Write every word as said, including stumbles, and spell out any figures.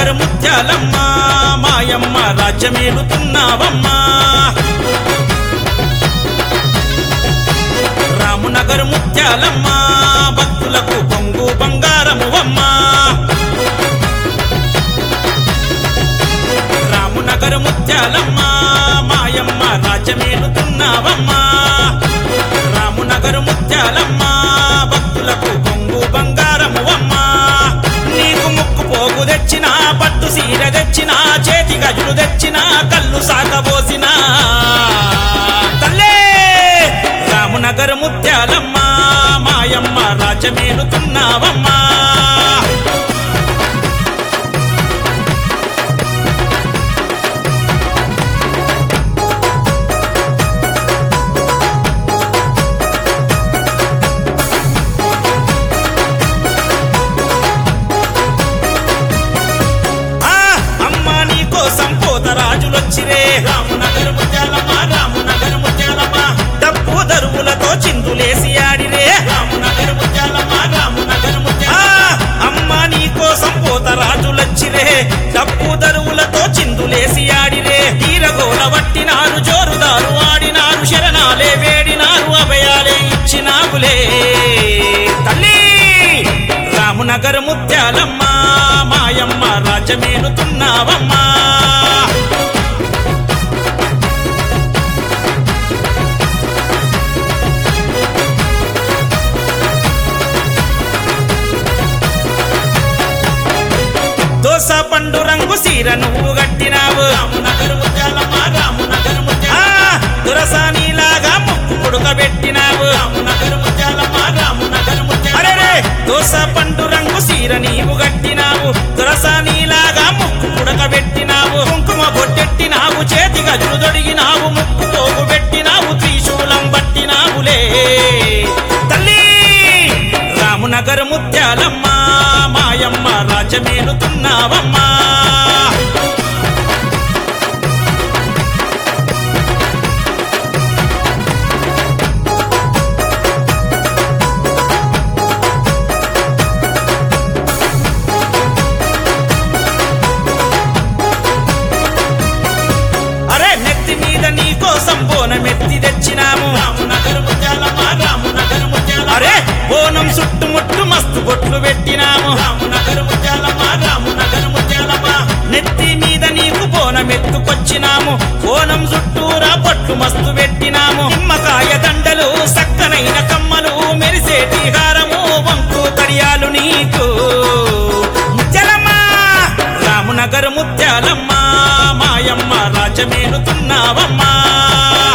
రామునగర్ ముత్యాలమ్మ మాయమ్మ రాజ్యమేలుతున్నావమ్మా రామునగర్ ముత్యాలమ్మ భక్తులకు పొంగు బంగారమువమ్మా రామునగర్ ముత్యాలమ్మ మాయమ్మ రాజ్యమేలుతున్నావమ్మా రామునగర్ ముత్యాలమ్మ భక్తులకు పొంగు బంగారమువమ్మా నీకు ముక్కు పోగు తెచ్చిన పట్టు సీర తెచ్చిన చేతి గజులు తెచ్చిన కళ్ళు సాగబోసిన తల్లే రామునగర్ ముత్యాలమ్మ మాయమ్మ రాజ్యమేలుతున్నావమ్మా రాజులొచ్చిరే రామునగర్ ముత్యాలమ్మ రామునగర్ ముత్యాలమ్మ డప్పు దరువులతో చిందులేసి ఆడిరే రామునగర్ ముత్యాలమ్మ రామునగర్ ముత్యాలమ్మ అమ్మ నీ కోసం పోత రాజులొచ్చిరే డప్పు దరువులతో చిందులేసి ఆడిరే తీరగోల వట్టినారు జోరుదారు ఆడినారు శరణాలే వేడినారు అభయాలే ఇచ్చినావులే తల్లి రామునగర్ ముత్యాలమ్మ మాయమ్మ రాజ్యమేలుతున్నావమ్మా దోస పండు రంగు సీర నువ్వు గట్టినావు రామునగర్ ముత్యాలమ్మ రామునగర్ ముత్యాలమ్మ దురసానిలాగా ముక్కు పుడకబెట్టినావు రామునగర్ ముత్యాలమ్మ రామునగర్ ముత్యాలమ్మ దోస పండు రంగు సీర నీవు గట్టినావు దురసానిలాగా ముక్కు పుడకబెట్టినావు కుంకుమ బొట్టెట్టినావు చేతి గజులు దొడిగినావు ముక్కు పోగు పెట్టినావు త్రిశూలం పట్టినావులే తల్లి రామునగర్ ముత్యాలమ్మ మాయమ్మ రాజ్యమేలుతున్నావమ్మా అరే నెత్తి మీద నీ కోసం బోనమెత్తి తెచ్చినాము రామునగర్ ముత్యాలమ్మ రామునగర్ ముత్యాలమ్మ అరే బోనం చుట్టుముట్టు మస్తు బొట్లు పెట్టినాము రామునగర్ ముత్యాలమ్మ రామునగర్ ముత్యాలమ్మ నెత్తి మీద నీకు బోనమెత్తుకొచ్చినాము బోనం చుట్టూరా బొట్లు మస్తు పెట్టినాము నిమ్మకాయ దండలు సక్కనైన కమ్మలు మెరిసేటి హారము వంకు కడియాలు నీకు ముత్యాలమ్మ రామునగర్ ముత్యాలమ్మ మాయమ్మ రాజ్యమేలుతున్నావమ్మా